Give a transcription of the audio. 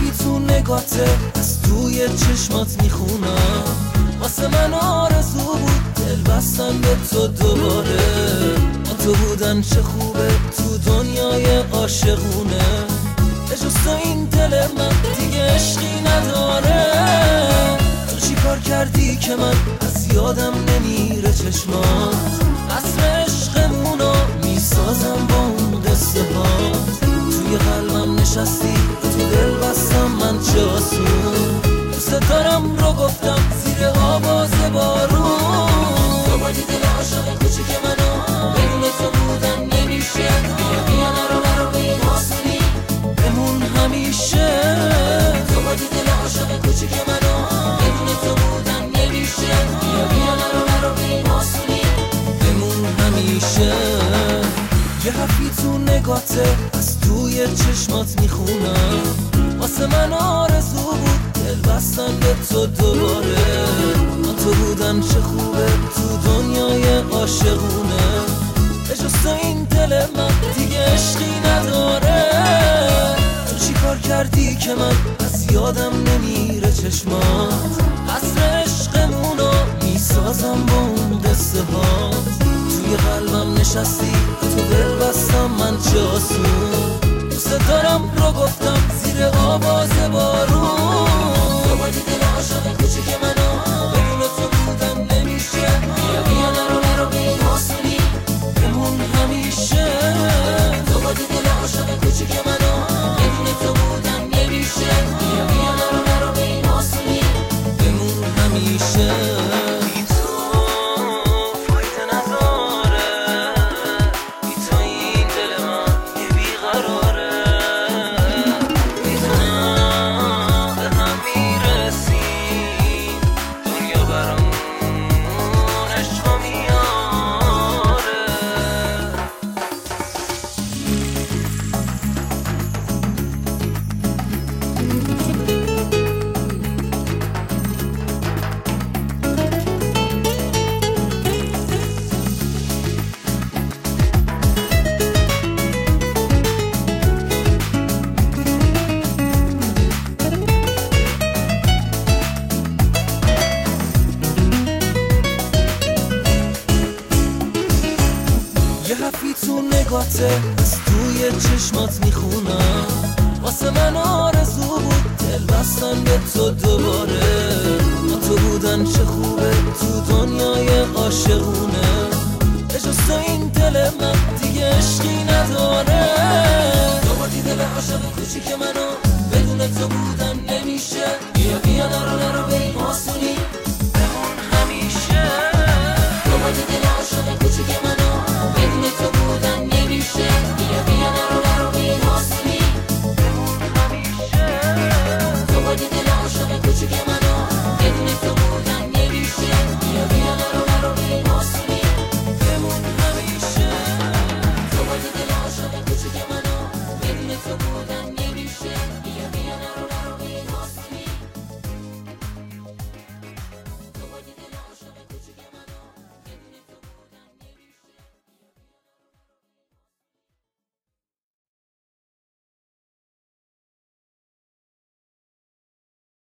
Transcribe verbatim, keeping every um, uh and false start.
حرفی تو نگاته از توی چشمات میخونم، واسه من آرزو بود دل بستن به تو دوباره. با تو بودن چه خوبه تو دنیای عاشقونه، بجز تو این دل من دیگه عشقی نداره. تو چی کار کردی که من از یادم نمیره چشمات، عصر عشقمونو میسازم با اون قصه هات. توی قلبم نشستی تو دل بستم من چه آسون، دوست دارم رو گفتم زیر آواز بارون. تو بودی دل عاشق کوچیک منو، بدون تو بودن نمیشه. بیا بیا نرو نرو به این آسونی بمون همیشه. تو بودی دل عاشق کوچیک منو، بدون تو بودن نمیشه. بیا بیا نرو نرو به این آسونی بمون همیشه. یه حرفی تو نگاته از توی چشمات میخونم، واسه من آرزو بود دل بستن به تو دوباره. با تو بودن چه خوبه تو دنیای عاشقونه، بجز تو این دل من دیگه عشقی نداره. تو چی کار کردی که من از یادم نمیره چشمات، عصر عشقمونو میسازم با اون قصه هات. توی قلبم نشستی تو دل بستم من چه آسون، دوست دارم رو گفتم زیر آواز بارون. تو بودی دل عاشق کوچیک منو، بدون تو بودن نمیشه. بیا بیا نرو نرو به این آسونی بمون همیشه. تو بودی دل عاشق کوچیک منو، بدون تو بودن نمیشه. بیا بیا نرو نرو به این آسونی بمون همیشه. یه حرفی تو نگاته از توی چشمات میخونم، واسه من آرزو بود دل بستن به تو دوباره. با تو بودن چه خوبه تو دنیای عاشقونه، بجز تو این دل من دیگه عشقی نداره. تو بودی دل عاشق کوچیک من